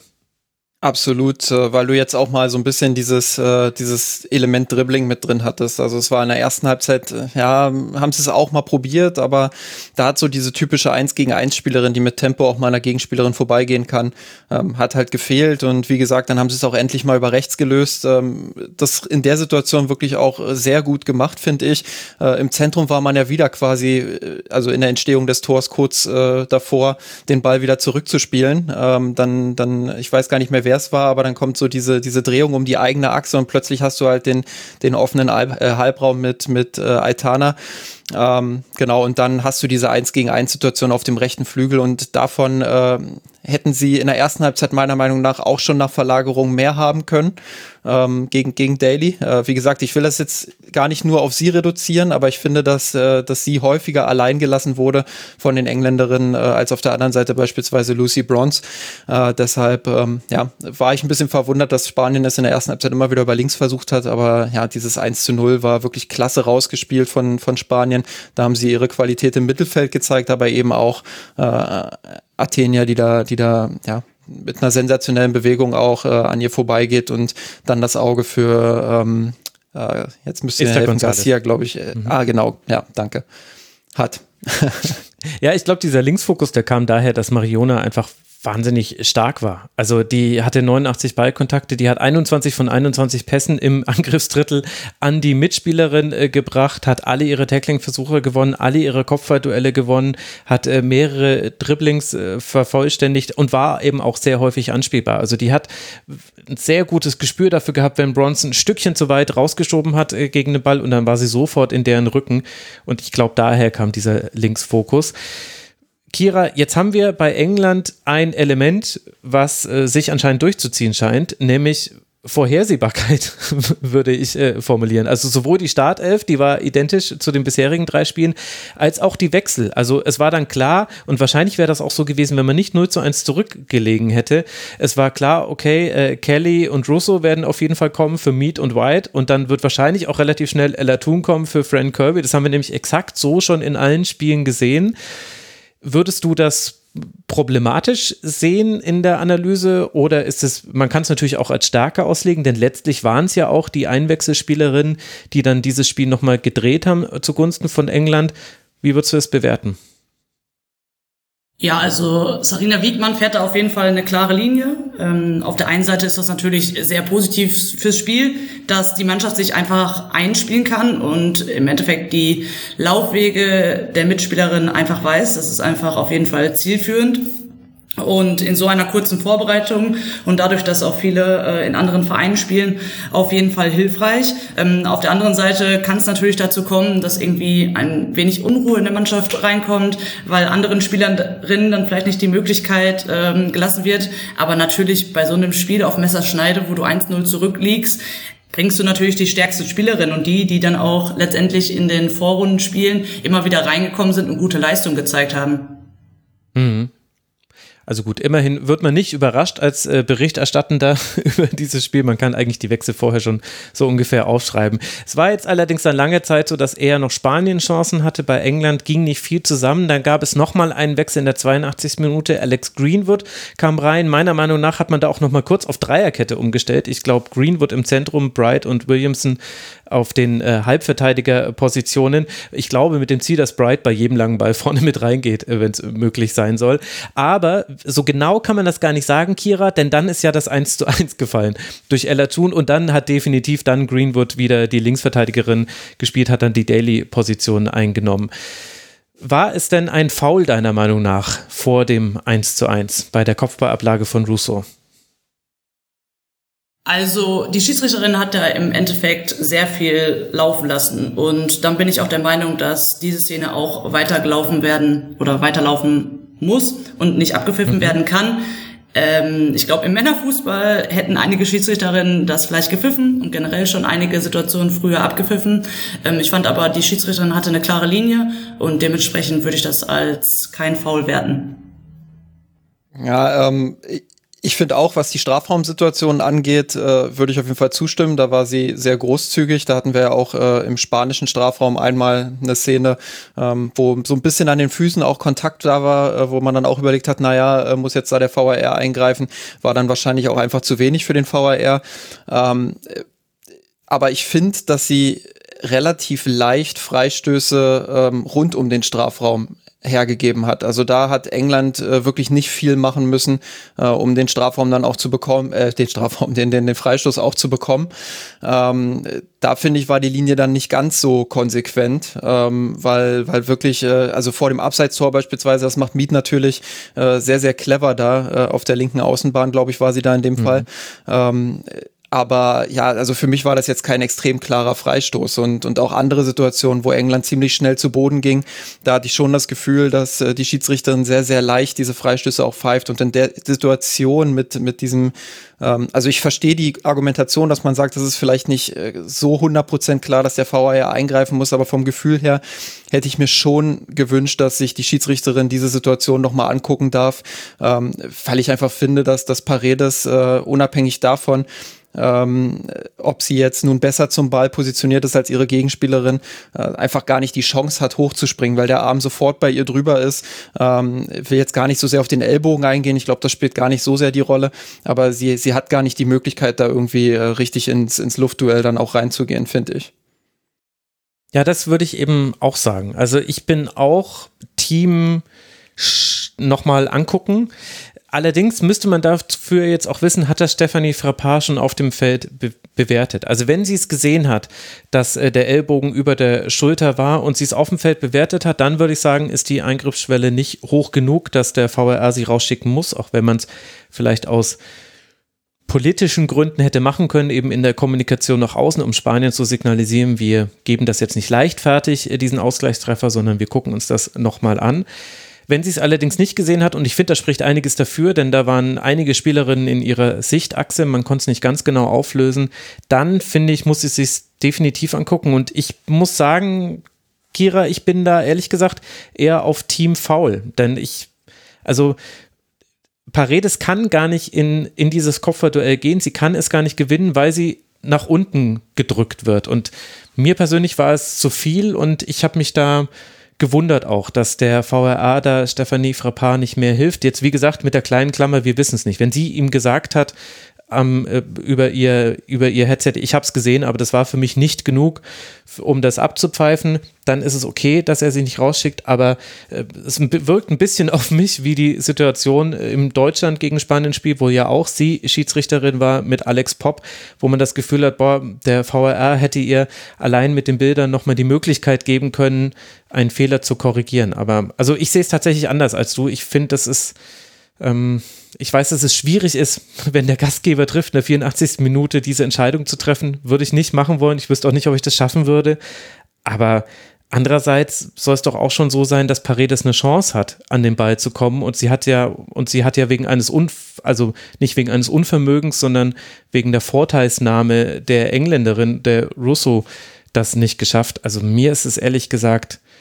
Absolut, weil du jetzt auch mal so ein bisschen dieses äh, dieses Element Dribbling mit drin hattest. Also es war in der ersten Halbzeit, ja, haben sie es auch mal probiert, aber da hat so diese typische eins gegen eins Spielerin, die mit Tempo auch mal einer Gegenspielerin vorbeigehen kann, ähm, hat halt gefehlt. Und wie gesagt, dann haben sie es auch endlich mal über rechts gelöst. Ähm, das in der Situation wirklich auch sehr gut gemacht, finde ich. Äh, im Zentrum war man ja wieder quasi, also in der Entstehung des Tors kurz äh, davor, den Ball wieder zurückzuspielen. Ähm, dann, dann, ich weiß gar nicht mehr, wer es war, aber dann kommt so diese diese Drehung um die eigene Achse und plötzlich hast du halt den den offenen Al- äh, Halbraum mit mit äh, Aitana. Ähm, genau, und dann hast du diese eins gegen eins Situation auf dem rechten Flügel und davon äh, hätten sie in der ersten Halbzeit meiner Meinung nach auch schon nach Verlagerung mehr haben können ähm, gegen, gegen Daly. Äh, wie gesagt, ich will das jetzt gar nicht nur auf sie reduzieren, aber ich finde, dass, äh, dass sie häufiger allein gelassen wurde von den Engländerinnen äh, als auf der anderen Seite beispielsweise Lucy Bronze. Äh, deshalb ähm, ja, war ich ein bisschen verwundert, dass Spanien es in der ersten Halbzeit immer wieder über links versucht hat, aber ja, dieses eins zu null war wirklich klasse rausgespielt von, von Spanien. Da haben sie ihre Qualität im Mittelfeld gezeigt, aber eben auch äh, Athenea, die da, die da ja mit einer sensationellen Bewegung auch äh, an ihr vorbeigeht und dann das Auge für ähm, äh, jetzt müsste ihr helfen, Garcia, glaube ich. Äh, mhm. Ah, genau, ja, danke. Hat. Ja, ich glaube, dieser Linksfokus, der kam daher, dass Mariona einfach wahnsinnig stark war. Also die hatte neunundachtzig Ballkontakte, die hat einundzwanzig von einundzwanzig Pässen im Angriffsdrittel an die Mitspielerin äh, gebracht, hat alle ihre Tackling-Versuche gewonnen, alle ihre Kopfballduelle gewonnen, hat äh, mehrere Dribblings äh, vervollständigt und war eben auch sehr häufig anspielbar. Also die hat ein sehr gutes Gespür dafür gehabt, wenn Bronson ein Stückchen zu weit rausgeschoben hat äh, gegen den Ball und dann war sie sofort in deren Rücken und ich glaube, daher kam dieser Linksfokus. Kira, jetzt haben wir bei England ein Element, was äh, sich anscheinend durchzuziehen scheint, nämlich Vorhersehbarkeit, würde ich äh, formulieren. Also sowohl die Startelf, die war identisch zu den bisherigen drei Spielen, als auch die Wechsel. Also es war dann klar, und wahrscheinlich wäre das auch so gewesen, wenn man nicht null zu eins zurückgelegen hätte. Es war klar, okay, äh, Kelly und Russo werden auf jeden Fall kommen für Mead und White und dann wird wahrscheinlich auch relativ schnell Ella Toone kommen für Fran Kirby. Das haben wir nämlich exakt so schon in allen Spielen gesehen. Würdest du das problematisch sehen in der Analyse oder ist es, man kann es natürlich auch als Stärke auslegen, denn letztlich waren es ja auch die Einwechselspielerinnen, die dann dieses Spiel nochmal gedreht haben zugunsten von England. Wie würdest du das bewerten? Ja, also Sarina Wiegmann fährt da auf jeden Fall eine klare Linie. Ähm, auf der einen Seite ist das natürlich sehr positiv fürs Spiel, dass die Mannschaft sich einfach einspielen kann und im Endeffekt die Laufwege der Mitspielerin einfach weiß. Das ist einfach auf jeden Fall zielführend. Und in so einer kurzen Vorbereitung und dadurch, dass auch viele äh, in anderen Vereinen spielen, auf jeden Fall hilfreich. Ähm, auf der anderen Seite kann es natürlich dazu kommen, dass irgendwie ein wenig Unruhe in der Mannschaft reinkommt, weil anderen Spielerinnen dann vielleicht nicht die Möglichkeit ähm, gelassen wird. Aber natürlich bei so einem Spiel auf Messerschneide, wo du eins null zurückliegst, bringst du natürlich die stärkste Spielerin und die, die dann auch letztendlich in den Vorrundenspielen immer wieder reingekommen sind und gute Leistung gezeigt haben. Mhm. Also gut, immerhin wird man nicht überrascht als äh, Berichterstattender über dieses Spiel. Man kann eigentlich die Wechsel vorher schon so ungefähr aufschreiben. Es war jetzt allerdings eine lange Zeit so, dass eher noch Spanien Chancen hatte. Bei England ging nicht viel zusammen. Dann gab es nochmal einen Wechsel in der zweiundachtzigsten Minute. Alex Greenwood kam rein. Meiner Meinung nach hat man da auch nochmal kurz auf Dreierkette umgestellt. Ich glaube, Greenwood im Zentrum, Bright und Williamson auf den äh, Halbverteidigerpositionen. Ich glaube mit dem Ziel, dass Bright bei jedem langen Ball vorne mit reingeht, äh, wenn es möglich sein soll. Aber so genau kann man das gar nicht sagen, Kira, denn dann ist ja das eins zu eins gefallen durch Ella Toon und dann hat definitiv dann Greenwood wieder die Linksverteidigerin gespielt, hat dann die Daly-Position eingenommen. War es denn ein Foul deiner Meinung nach vor dem eins zu eins bei der Kopfballablage von Russo? Also die Schiedsrichterin hat da im Endeffekt sehr viel laufen lassen und dann bin ich auch der Meinung, dass diese Szene auch weitergelaufen werden oder weiterlaufen muss und nicht abgepfiffen mhm. werden kann. Ähm, ich glaube, im Männerfußball hätten einige Schiedsrichterinnen das vielleicht gepfiffen und generell schon einige Situationen früher abgepfiffen. Ähm, ich fand aber, die Schiedsrichterin hatte eine klare Linie und dementsprechend würde ich das als kein Foul werten. Ja, ähm, ich finde auch, was die Strafraumsituation angeht, äh, würde ich auf jeden Fall zustimmen. Da war sie sehr großzügig. Da hatten wir ja auch äh, im spanischen Strafraum einmal eine Szene, ähm, wo so ein bisschen an den Füßen auch Kontakt da war, äh, wo man dann auch überlegt hat, naja, äh, muss jetzt da der V A R eingreifen. War dann wahrscheinlich auch einfach zu wenig für den V A R. Ähm, aber ich finde, dass sie relativ leicht Freistöße ähm, rund um den Strafraum hergegeben hat. Also da hat England äh, wirklich nicht viel machen müssen, äh, um den Strafraum dann auch zu bekommen, äh, den Strafraum, den, den, den Freistoß auch zu bekommen. Ähm, da finde ich, war die Linie dann nicht ganz so konsequent, ähm, weil, weil wirklich, äh, also vor dem Abseitstor beispielsweise, das macht Mead natürlich äh, sehr, sehr clever da, äh, auf der linken Außenbahn, glaube ich, war sie da in dem mhm. Fall. Ähm, Aber ja, also für mich war das jetzt kein extrem klarer Freistoß und, und auch andere Situationen, wo England ziemlich schnell zu Boden ging. Da hatte ich schon das Gefühl, dass äh, die Schiedsrichterin sehr, sehr leicht diese Freistöße auch pfeift und in der Situation mit, mit diesem, ähm, also ich verstehe die Argumentation, dass man sagt, das ist vielleicht nicht äh, so hundert Prozent klar, dass der V A R eingreifen muss, aber vom Gefühl her hätte ich mir schon gewünscht, dass sich die Schiedsrichterin diese Situation nochmal angucken darf, ähm, weil ich einfach finde, dass das Paredes äh, unabhängig davon, Ähm, ob sie jetzt nun besser zum Ball positioniert ist als ihre Gegenspielerin, äh, einfach gar nicht die Chance hat, hochzuspringen, weil der Arm sofort bei ihr drüber ist. Ähm, will jetzt gar nicht so sehr auf den Ellbogen eingehen, ich glaube, das spielt gar nicht so sehr die Rolle, aber sie, sie hat gar nicht die Möglichkeit, da irgendwie äh, richtig ins, ins Luftduell dann auch reinzugehen, finde ich. Ja, das würde ich eben auch sagen. Also ich bin auch Team nochmal angucken. Allerdings müsste man dafür jetzt auch wissen, hat das Stephanie Frappart schon auf dem Feld be- bewertet. Also wenn sie es gesehen hat, dass äh, der Ellbogen über der Schulter war und sie es auf dem Feld bewertet hat, dann würde ich sagen, ist die Eingriffsschwelle nicht hoch genug, dass der V A R sie rausschicken muss, auch wenn man es vielleicht aus politischen Gründen hätte machen können, eben in der Kommunikation nach außen, um Spanien zu signalisieren, wir geben das jetzt nicht leichtfertig, diesen Ausgleichstreffer, sondern wir gucken uns das nochmal an. Wenn sie es allerdings nicht gesehen hat, und ich finde, da spricht einiges dafür, denn da waren einige Spielerinnen in ihrer Sichtachse, man konnte es nicht ganz genau auflösen, dann finde ich, muss sie es sich definitiv angucken. Und ich muss sagen, Kira, ich bin da ehrlich gesagt eher auf Team Foul, denn ich, also Paredes kann gar nicht in, in dieses Kopfballduell gehen, sie kann es gar nicht gewinnen, weil sie nach unten gedrückt wird. Und mir persönlich war es zu viel und ich habe mich da gewundert auch, dass der V A R da Stephanie Frappart nicht mehr hilft. Jetzt, wie gesagt, mit der kleinen Klammer, wir wissen es nicht. Wenn sie ihm gesagt hat, ähm, über ihr, über ihr Headset, ich habe es gesehen, aber das war für mich nicht genug, um das abzupfeifen, dann ist es okay, dass er sie nicht rausschickt, aber äh, es wirkt ein bisschen auf mich wie die Situation im Deutschland gegen Spanien-Spiel, wo ja auch sie Schiedsrichterin war mit Alex Popp, wo man das Gefühl hat, boah, der V A R hätte ihr allein mit den Bildern nochmal die Möglichkeit geben können, einen Fehler zu korrigieren. Aber also ich sehe es tatsächlich anders als du. Ich finde, das ist ähm, ich weiß, dass es schwierig ist, wenn der Gastgeber trifft, in der vierundachtzigsten Minute diese Entscheidung zu treffen. Würde ich nicht machen wollen. Ich wüsste auch nicht, ob ich das schaffen würde. Aber andererseits soll es doch auch schon so sein, dass Paredes eine Chance hat, an den Ball zu kommen. Und sie hat ja, und sie hat ja wegen eines Unf- also nicht wegen eines Unvermögens, sondern wegen der Vorteilsnahme der Engländerin, der Russo, das nicht geschafft. Also mir ist es ehrlich gesagt,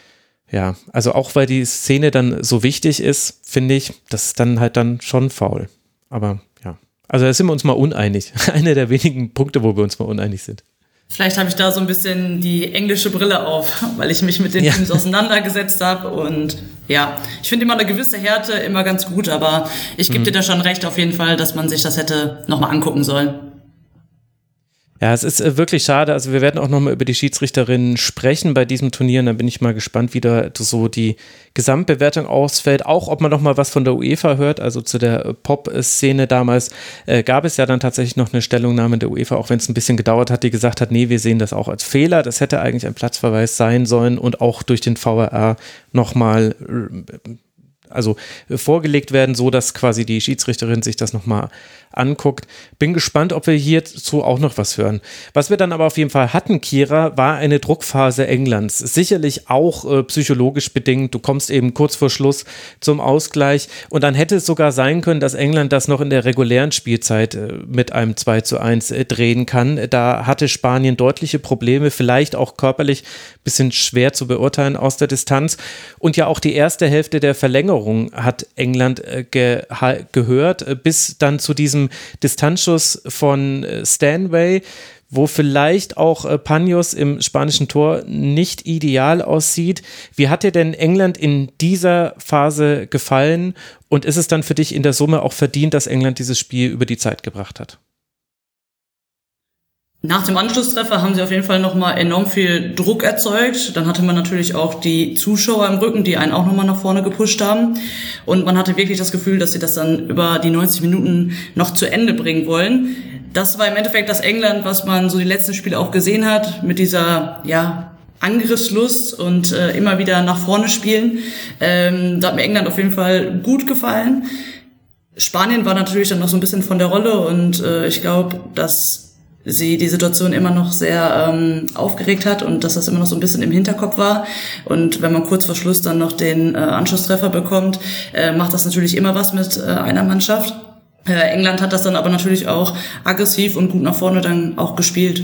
ja, also auch weil die Szene dann so wichtig ist, finde ich, das ist dann halt dann schon faul. Aber ja, also da sind wir uns mal uneinig. Einer der wenigen Punkte, wo wir uns mal uneinig sind. Vielleicht habe ich da so ein bisschen die englische Brille auf, weil ich mich mit den ja. Teams auseinandergesetzt habe. Und ja, ich finde immer eine gewisse Härte immer ganz gut, aber ich gebe mhm. dir da schon recht auf jeden Fall, dass man sich das hätte nochmal angucken sollen. Ja, es ist äh, wirklich schade. Also wir werden auch nochmal über die Schiedsrichterinnen sprechen bei diesem Turnier. Und dann bin ich mal gespannt, wie da so die Gesamtbewertung ausfällt. Auch, ob man nochmal was von der UEFA hört. Also zu der Pop-Szene damals äh, gab es ja dann tatsächlich noch eine Stellungnahme der UEFA, auch wenn es ein bisschen gedauert hat, die gesagt hat, nee, wir sehen das auch als Fehler. Das hätte eigentlich ein Platzverweis sein sollen und auch durch den V R A nochmal äh, also äh, vorgelegt werden, so dass quasi die Schiedsrichterin sich das nochmal anguckt. Bin gespannt, ob wir hierzu auch noch was hören. Was wir dann aber auf jeden Fall hatten, Kira, war eine Druckphase Englands. Sicherlich auch äh, psychologisch bedingt. Du kommst eben kurz vor Schluss zum Ausgleich und dann hätte es sogar sein können, dass England das noch in der regulären Spielzeit äh, mit einem zwei zu eins äh, drehen kann. Da hatte Spanien deutliche Probleme, vielleicht auch körperlich ein bisschen schwer zu beurteilen aus der Distanz. Und ja auch die erste Hälfte der Verlängerung hat England äh, ge- gehört, äh, bis dann zu diesem Distanzschuss von Stanway, wo vielleicht auch äh, Paños im spanischen Tor nicht ideal aussieht. Wie hat dir denn England in dieser Phase gefallen und ist es dann für dich in der Summe auch verdient, dass England dieses Spiel über die Zeit gebracht hat? Nach dem Anschlusstreffer haben sie auf jeden Fall nochmal enorm viel Druck erzeugt. Dann hatte man natürlich auch die Zuschauer im Rücken, die einen auch nochmal nach vorne gepusht haben. Und man hatte wirklich das Gefühl, dass sie das dann über die neunzig Minuten noch zu Ende bringen wollen. Das war im Endeffekt das England, was man so die letzten Spiele auch gesehen hat, mit dieser, ja, Angriffslust und äh, immer wieder nach vorne spielen. Ähm, da hat mir England auf jeden Fall gut gefallen. Spanien war natürlich dann noch so ein bisschen von der Rolle und äh, ich glaube, dass sie die Situation immer noch sehr ähm, aufgeregt hat und dass das immer noch so ein bisschen im Hinterkopf war. Und wenn man kurz vor Schluss dann noch den äh, Anschlusstreffer bekommt, äh, macht das natürlich immer was mit äh, einer Mannschaft. Äh, England hat das dann aber natürlich auch aggressiv und gut nach vorne dann auch gespielt.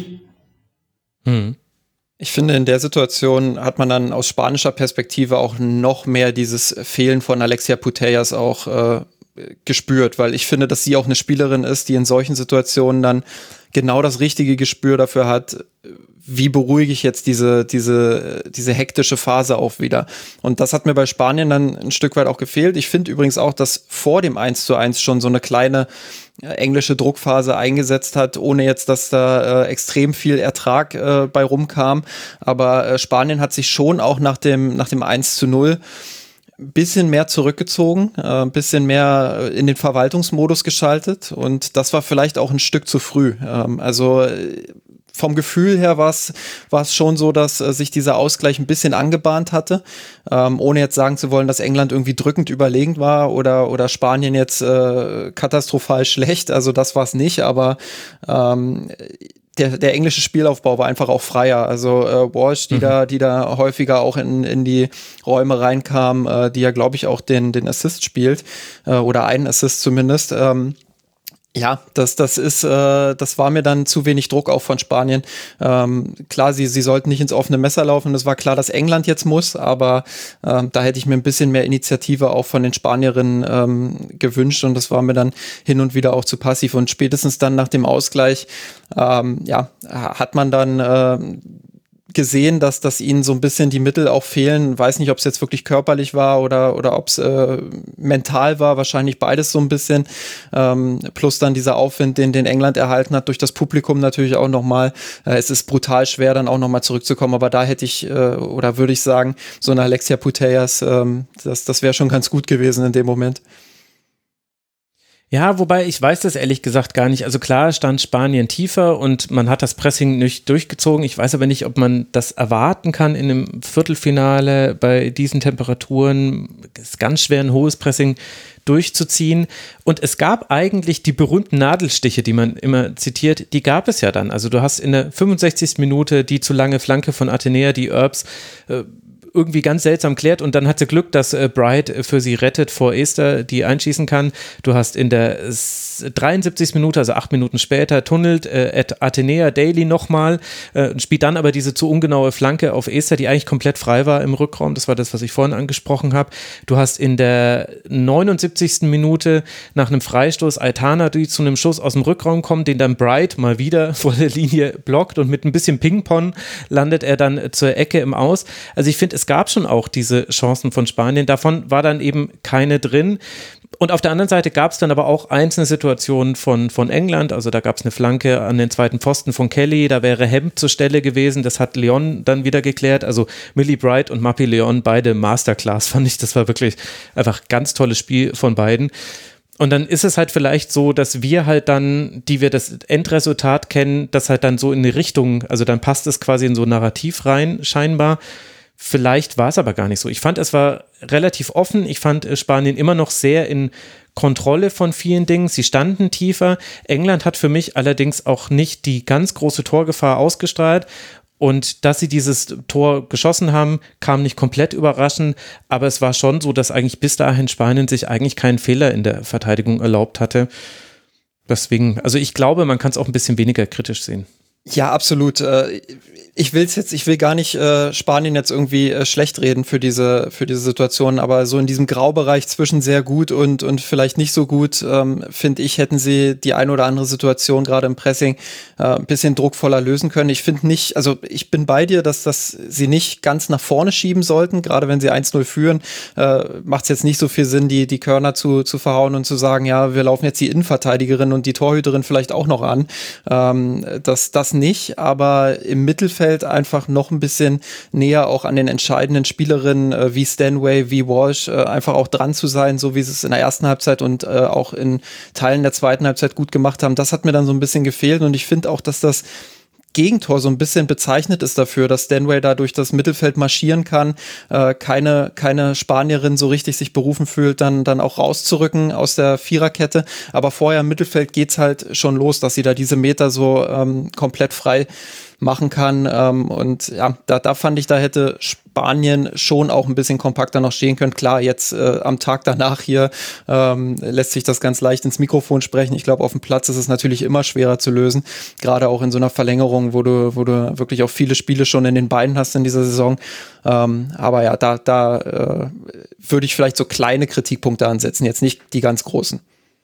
Hm. Ich finde, in der Situation hat man dann aus spanischer Perspektive auch noch mehr dieses Fehlen von Alexia Putellas auch äh, gespürt, weil ich finde, dass sie auch eine Spielerin ist, die in solchen Situationen dann genau das richtige Gespür dafür hat, wie beruhige ich jetzt diese, diese, diese hektische Phase auch wieder. Und das hat mir bei Spanien dann ein Stück weit auch gefehlt. Ich finde übrigens auch, dass vor dem eins zu eins schon so eine kleine äh, englische Druckphase eingesetzt hat, ohne jetzt, dass da äh, extrem viel Ertrag äh, bei rumkam. Aber äh, Spanien hat sich schon auch nach dem, nach dem eins zu null ein bisschen mehr zurückgezogen, äh, ein bisschen mehr in den Verwaltungsmodus geschaltet und das war vielleicht auch ein Stück zu früh. Ähm, also vom Gefühl her war es war es schon so, dass äh, sich dieser Ausgleich ein bisschen angebahnt hatte, ähm, ohne jetzt sagen zu wollen, dass England irgendwie drückend überlegen war oder oder Spanien jetzt äh, katastrophal schlecht. Also das war es nicht, aber ähm, Der, der englische Spielaufbau war einfach auch freier. Also äh, Walsh, die mhm. da, die da häufiger auch in, in die Räume reinkam, äh, die ja, glaube ich, auch den, den Assist spielt äh, oder einen Assist zumindest. Ähm, ja, das, das ist, äh, das war mir dann zu wenig Druck auch von Spanien. Ähm, klar, sie, sie sollten nicht ins offene Messer laufen. Es war klar, dass England jetzt muss, aber ähm, da hätte ich mir ein bisschen mehr Initiative auch von den Spanierinnen ähm, gewünscht und das war mir dann hin und wieder auch zu passiv. Und spätestens dann nach dem Ausgleich, ähm, ja, hat man dann äh, gesehen, dass, dass ihnen so ein bisschen die Mittel auch fehlen. Weiß nicht, ob es jetzt wirklich körperlich war oder, oder ob es äh, mental war. Wahrscheinlich beides so ein bisschen. Ähm, plus dann dieser Aufwind, den, den England erhalten hat, durch das Publikum natürlich auch nochmal. Äh, es ist brutal schwer, dann auch nochmal zurückzukommen. Aber da hätte ich, äh, oder würde ich sagen, so eine Alexia Putellas, ähm, das, das wäre schon ganz gut gewesen in dem Moment. Ja, wobei ich weiß das ehrlich gesagt gar nicht. Also klar stand Spanien tiefer und man hat das Pressing nicht durchgezogen. Ich weiß aber nicht, ob man das erwarten kann in einem Viertelfinale bei diesen Temperaturen. Es ist ganz schwer, ein hohes Pressing durchzuziehen. Und es gab eigentlich die berühmten Nadelstiche, die man immer zitiert, die gab es ja dann. Also du hast in der fünfundsechzigsten Minute die zu lange Flanke von Atenea, die Earps äh, irgendwie ganz seltsam klärt und dann hat sie Glück, dass äh, Bright für sie rettet vor Esther, die einschießen kann. Du hast in der dreiundsiebzigsten Minute, also acht Minuten später, tunnelt äh, Athenea Daly nochmal, äh, spielt dann aber diese zu ungenaue Flanke auf Esther, die eigentlich komplett frei war im Rückraum. Das war das, was ich vorhin angesprochen habe. Du hast in der neunundsiebzigsten Minute nach einem Freistoß Aitana, die zu einem Schuss aus dem Rückraum kommt, den dann Bright mal wieder vor der Linie blockt und mit ein bisschen Ping-Pong landet er dann zur Ecke im Aus. Also ich finde, es gab schon auch diese Chancen von Spanien. Davon war dann eben keine drin. Und auf der anderen Seite gab es dann aber auch einzelne Situationen von, von England, also da gab es eine Flanke an den zweiten Pfosten von Kelly, da wäre Hemd zur Stelle gewesen, das hat Leon dann wieder geklärt, also Millie Bright und Mappy Leon, beide Masterclass, fand ich, das war wirklich einfach ganz tolles Spiel von beiden. Und dann ist es halt vielleicht so, dass wir halt dann, die wir das Endresultat kennen, das halt dann so in die Richtung, also dann passt es quasi in so ein Narrativ rein, scheinbar. Vielleicht war es aber gar nicht so. Ich fand, es war relativ offen. Ich fand Spanien immer noch sehr in Kontrolle von vielen Dingen. Sie standen tiefer. England hat für mich allerdings auch nicht die ganz große Torgefahr ausgestrahlt. Und dass sie dieses Tor geschossen haben, kam nicht komplett überraschend. Aber es war schon so, dass eigentlich bis dahin Spanien sich eigentlich keinen Fehler in der Verteidigung erlaubt hatte. Deswegen, also ich glaube, man kann es auch ein bisschen weniger kritisch sehen. Ja, absolut. Ich will's jetzt, ich will gar nicht äh, Spanien jetzt irgendwie äh, schlecht reden für diese für diese Situation, aber so in diesem Graubereich zwischen sehr gut und und vielleicht nicht so gut, ähm, finde ich, hätten sie die ein oder andere Situation gerade im Pressing äh, ein bisschen druckvoller lösen können. Ich finde nicht, also ich bin bei dir, dass das sie nicht ganz nach vorne schieben sollten, gerade wenn sie eins null führen, äh, macht es jetzt nicht so viel Sinn, die die Körner zu zu verhauen und zu sagen, ja, wir laufen jetzt die Innenverteidigerin und die Torhüterin vielleicht auch noch an. Ähm, das das nicht, aber im Mittelfeld einfach noch ein bisschen näher auch an den entscheidenden Spielerinnen äh, wie Stanway, wie Walsh, äh, einfach auch dran zu sein, so wie sie es in der ersten Halbzeit und äh, auch in Teilen der zweiten Halbzeit gut gemacht haben. Das hat mir dann so ein bisschen gefehlt und ich finde auch, dass das Gegentor so ein bisschen bezeichnet ist dafür, dass Stanway da durch das Mittelfeld marschieren kann, äh, keine keine Spanierin so richtig sich berufen fühlt, dann dann auch rauszurücken aus der Viererkette, aber vorher im Mittelfeld geht's halt schon los, dass sie da diese Meter so ähm, komplett frei machen kann ähm, und ja, da, da fand ich, da hätte Spanien schon auch ein bisschen kompakter noch stehen können. Klar, jetzt äh, am Tag danach hier ähm, lässt sich das ganz leicht ins Mikrofon sprechen. Ich glaube, auf dem Platz ist es natürlich immer schwerer zu lösen, gerade auch in so einer Verlängerung, wo du, wo du wirklich auch viele Spiele schon in den Beinen hast in dieser Saison. Ähm, aber ja, da, da äh, würde ich vielleicht so kleine Kritikpunkte ansetzen, jetzt nicht die ganz großen.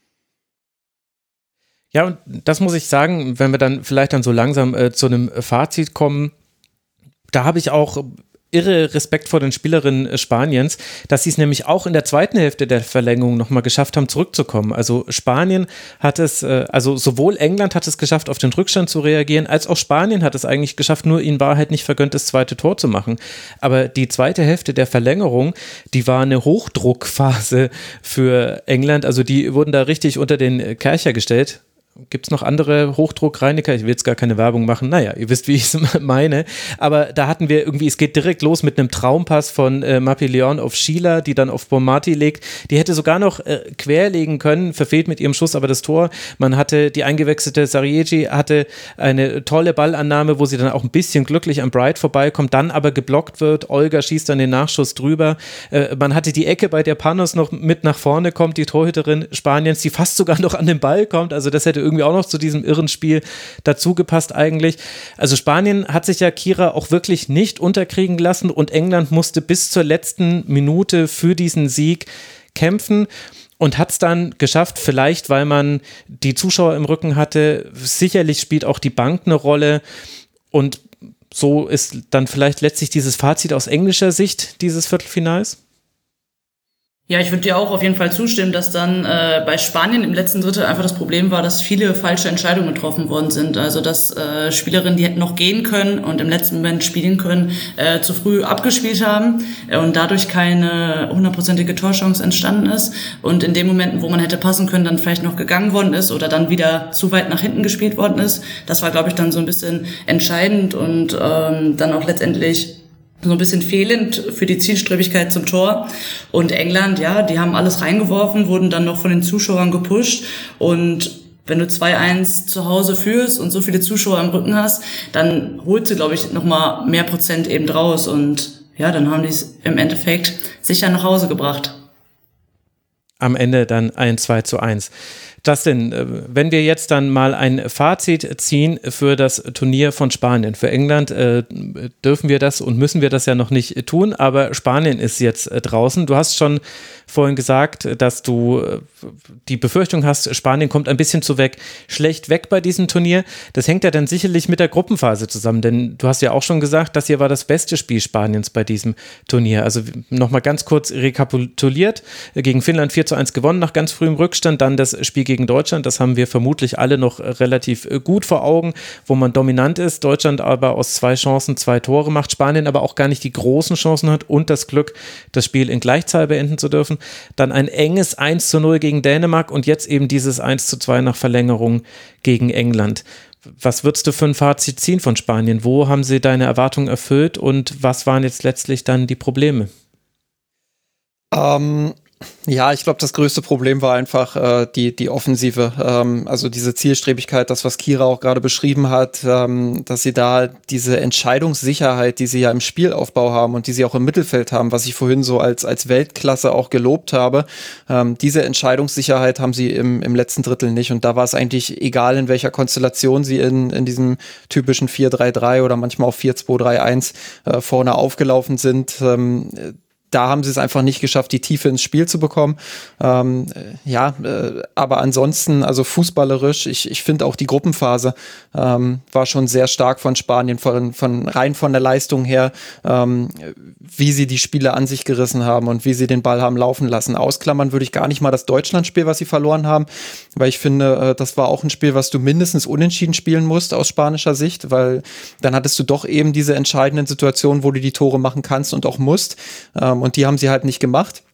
Ja, und das muss ich sagen, wenn wir dann vielleicht dann so langsam äh, zu einem Fazit kommen, da habe ich auch irre Respekt vor den Spielerinnen äh, Spaniens, dass sie es nämlich auch in der zweiten Hälfte der Verlängerung nochmal geschafft haben, zurückzukommen. Also Spanien hat es, äh, also sowohl England hat es geschafft, auf den Rückstand zu reagieren, als auch Spanien hat es eigentlich geschafft, nur ihnen war halt nicht vergönnt, das zweite Tor zu machen. Aber die zweite Hälfte der Verlängerung, die war eine Hochdruckphase für England, also die wurden da richtig unter den Kercher gestellt. Gibt es noch andere Hochdruckreiniger? Ich will jetzt gar keine Werbung machen. Naja, ihr wisst, wie ich es meine. Aber da hatten wir irgendwie, es geht direkt los mit einem Traumpass von äh, Mappy Leon auf Sheila, die dann auf Bonmati legt. Die hätte sogar noch äh, querlegen können, verfehlt mit ihrem Schuss aber das Tor. Man hatte, die eingewechselte Sarieji hatte eine tolle Ballannahme, wo sie dann auch ein bisschen glücklich an Bright vorbeikommt, dann aber geblockt wird. Olga schießt dann den Nachschuss drüber. Äh, man hatte die Ecke, bei der Panos noch mit nach vorne kommt, die Torhüterin Spaniens, die fast sogar noch an den Ball kommt. Also das hätte irgendwie auch noch zu diesem irren Spiel dazu gepasst eigentlich. Also Spanien hat sich ja Kira auch wirklich nicht unterkriegen lassen und England musste bis zur letzten Minute für diesen Sieg kämpfen und hat es dann geschafft, vielleicht weil man die Zuschauer im Rücken hatte. Sicherlich spielt auch die Bank eine Rolle und so ist dann vielleicht letztlich dieses Fazit aus englischer Sicht dieses Viertelfinals. Ja, ich würde dir auch auf jeden Fall zustimmen, dass dann äh, bei Spanien im letzten Drittel einfach das Problem war, dass viele falsche Entscheidungen getroffen worden sind. Also dass äh, Spielerinnen, die hätten noch gehen können und im letzten Moment spielen können, äh, zu früh abgespielt haben äh, und dadurch keine hundertprozentige Torchance entstanden ist. Und in den Momenten, wo man hätte passen können, dann vielleicht noch gegangen worden ist oder dann wieder zu weit nach hinten gespielt worden ist. Das war, glaube ich, dann so ein bisschen entscheidend und ähm, dann auch letztendlich so ein bisschen fehlend für die Zielstrebigkeit zum Tor. Und England, ja, die haben alles reingeworfen, wurden dann noch von den Zuschauern gepusht. Und wenn du zwei eins zu Hause führst und so viele Zuschauer im Rücken hast, dann holst du, glaube ich, nochmal mehr Prozent eben draus. Und ja, dann haben die es im Endeffekt sicher nach Hause gebracht. Am Ende dann ein zwei zu eins. Justin, wenn wir jetzt dann mal ein Fazit ziehen für das Turnier von Spanien. Für England äh, dürfen wir das und müssen wir das ja noch nicht tun, aber Spanien ist jetzt äh, draußen. Du hast schon vorhin gesagt, dass du äh, die Befürchtung hast, Spanien kommt ein bisschen zu weg, schlecht weg bei diesem Turnier. Das hängt ja dann sicherlich mit der Gruppenphase zusammen, denn du hast ja auch schon gesagt, das hier war das beste Spiel Spaniens bei diesem Turnier. Also nochmal ganz kurz rekapituliert, gegen Finnland vier zu eins gewonnen nach ganz frühem Rückstand, dann das Spiel gegen Deutschland, das haben wir vermutlich alle noch relativ gut vor Augen, wo man dominant ist, Deutschland aber aus zwei Chancen zwei Tore macht, Spanien aber auch gar nicht die großen Chancen hat und das Glück, das Spiel in Gleichzahl beenden zu dürfen. Dann ein enges eins zu null gegen Dänemark und jetzt eben dieses eins zu zwei nach Verlängerung gegen England. Was würdest du für ein Fazit ziehen von Spanien? Wo haben sie deine Erwartungen erfüllt und was waren jetzt letztlich dann die Probleme? Ähm, ja, ich glaube, das größte Problem war einfach äh, die, die Offensive. Ähm, also diese Zielstrebigkeit, das, was Kira auch gerade beschrieben hat, ähm, dass sie da diese Entscheidungssicherheit, die sie ja im Spielaufbau haben und die sie auch im Mittelfeld haben, was ich vorhin so als, als Weltklasse auch gelobt habe, ähm, diese Entscheidungssicherheit haben sie im, im letzten Drittel nicht. Und da war es eigentlich egal, in welcher Konstellation sie in, in diesem typischen vier drei drei oder manchmal auch vier zwei drei eins äh, vorne aufgelaufen sind. Ähm, Da haben sie es einfach nicht geschafft, die Tiefe ins Spiel zu bekommen. Ähm, ja, äh, aber ansonsten, also fußballerisch, ich, ich finde auch die Gruppenphase ähm, war schon sehr stark von Spanien, von, von rein von der Leistung her, ähm, wie sie die Spiele an sich gerissen haben und wie sie den Ball haben laufen lassen. Ausklammern würde ich gar nicht mal das Deutschland-Spiel, was sie verloren haben, weil ich finde, äh, das war auch ein Spiel, was du mindestens unentschieden spielen musst aus spanischer Sicht, weil dann hattest du doch eben diese entscheidenden Situationen, wo du die Tore machen kannst und auch musst. Ähm, Und die haben sie halt nicht gemacht.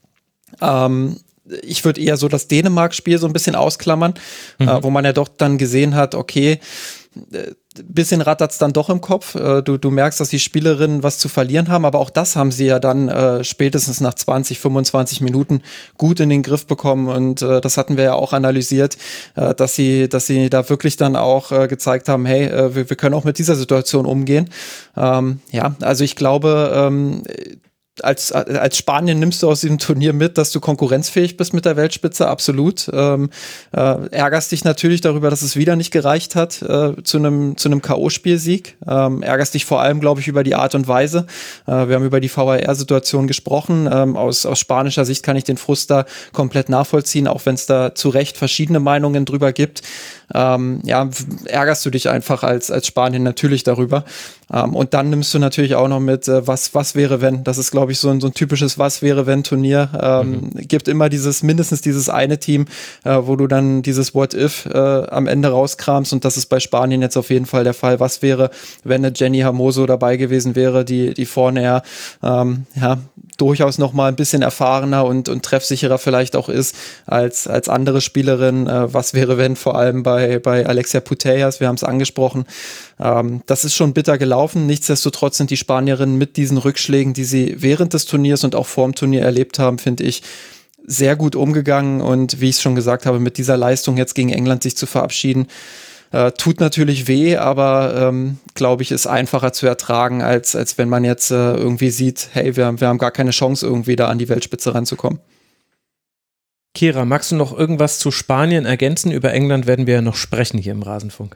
Ähm, ich würde eher so das Dänemark-Spiel so ein bisschen ausklammern, mhm. äh, wo man ja doch dann gesehen hat, okay, äh, bisschen rattert's dann doch im Kopf. Äh, du, du merkst, dass die Spielerinnen was zu verlieren haben, aber auch das haben sie ja dann äh, spätestens nach zwanzig, fünfundzwanzig Minuten gut in den Griff bekommen und äh, das hatten wir ja auch analysiert, äh, dass sie, dass sie da wirklich dann auch äh, gezeigt haben, hey, äh, wir, wir können auch mit dieser Situation umgehen. Ähm, ja, also ich glaube, ähm, Als, als Spanien nimmst du aus diesem Turnier mit, dass du konkurrenzfähig bist mit der Weltspitze, absolut. Ähm, äh, ärgerst dich natürlich darüber, dass es wieder nicht gereicht hat äh, zu einem zu einem K O-Spielsieg. Ähm, ärgerst dich vor allem, glaube ich, über die Art und Weise. Äh, wir haben über die V A R-Situation gesprochen. Ähm, aus, aus spanischer Sicht kann ich den Frust da komplett nachvollziehen, auch wenn es da zu Recht verschiedene Meinungen drüber gibt. Ähm, ja, ärgerst du dich einfach als, als Spanien natürlich darüber. Ähm, und dann nimmst du natürlich auch noch mit, äh, was, was wäre, wenn. Das ist, glaube ich, so ein, so ein typisches Was wäre, wenn Turnier. Ähm, mhm. Gibt immer dieses, mindestens dieses eine Team, äh, wo du dann dieses What if äh, am Ende rauskramst. Und das ist bei Spanien jetzt auf jeden Fall der Fall. Was wäre, wenn eine Jenny Hermoso dabei gewesen wäre, die, die vorne ja, ähm, ja durchaus noch mal ein bisschen erfahrener und, und treffsicherer vielleicht auch ist als, als andere Spielerin. Äh, was wäre, wenn vor allem bei, bei Alexia Putellas, wir haben es angesprochen, ähm, das ist schon bitter gelaufen. Nichtsdestotrotz sind die Spanierinnen mit diesen Rückschlägen, die sie während des Turniers und auch vor dem Turnier erlebt haben, finde ich, sehr gut umgegangen und wie ich es schon gesagt habe, mit dieser Leistung jetzt gegen England sich zu verabschieden, Äh, tut natürlich weh, aber ähm, glaube ich, ist einfacher zu ertragen, als, als wenn man jetzt äh, irgendwie sieht, hey, wir, wir haben gar keine Chance, irgendwie da an die Weltspitze ranzukommen. Kira, magst du noch irgendwas zu Spanien ergänzen? Über England werden wir ja noch sprechen hier im Rasenfunk.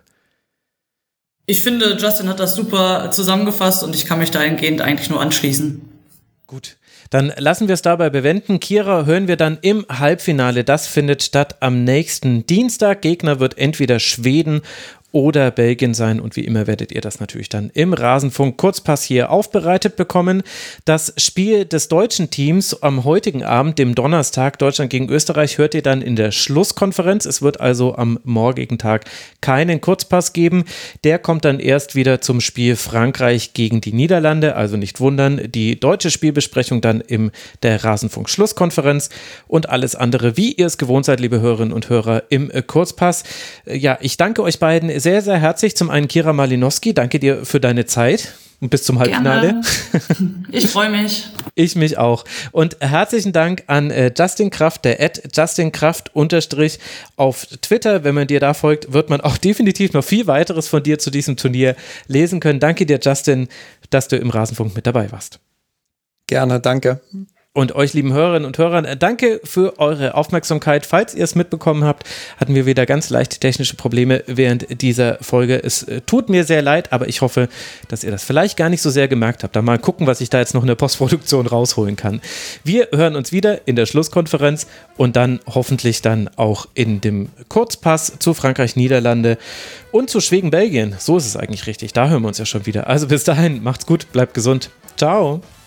Ich finde, Justin hat das super zusammengefasst und ich kann mich dahingehend eigentlich nur anschließen. Gut. Dann lassen wir es dabei bewenden. Kira hören wir dann im Halbfinale. Das findet statt am nächsten Dienstag. Gegner wird entweder Schweden oder Belgien sein und wie immer werdet ihr das natürlich dann im Rasenfunk Kurzpass hier aufbereitet bekommen. Das Spiel des deutschen Teams am heutigen Abend, dem Donnerstag, Deutschland gegen Österreich, hört ihr dann in der Schlusskonferenz. Es wird also am morgigen Tag keinen Kurzpass geben. Der kommt dann erst wieder zum Spiel Frankreich gegen die Niederlande, also nicht wundern, die deutsche Spielbesprechung dann in der Rasenfunk Schlusskonferenz und alles andere, wie ihr es gewohnt seid, liebe Hörerinnen und Hörer, im Kurzpass. Ja, ich danke euch beiden sehr, sehr herzlich. Zum einen Kira Malinowski, danke dir für deine Zeit und bis zum Halbfinale. Gerne. Ich freue mich. Ich mich auch. Und herzlichen Dank an äh, Justin Kraft, der at Justin Kraft unterstrich auf Twitter. Wenn man dir da folgt, wird man auch definitiv noch viel weiteres von dir zu diesem Turnier lesen können. Danke dir, Justin, dass du im Rasenfunk mit dabei warst. Gerne, danke. Und euch, lieben Hörerinnen und Hörern, danke für eure Aufmerksamkeit. Falls ihr es mitbekommen habt, hatten wir wieder ganz leichte technische Probleme während dieser Folge. Es tut mir sehr leid, aber ich hoffe, dass ihr das vielleicht gar nicht so sehr gemerkt habt. Da mal gucken, was ich da jetzt noch in der Postproduktion rausholen kann. Wir hören uns wieder in der Schlusskonferenz und dann hoffentlich dann auch in dem Kurzpass zu Frankreich-Niederlande und zu Schweden-Belgien. So ist es eigentlich richtig. Da hören wir uns ja schon wieder. Also bis dahin, macht's gut, bleibt gesund. Ciao.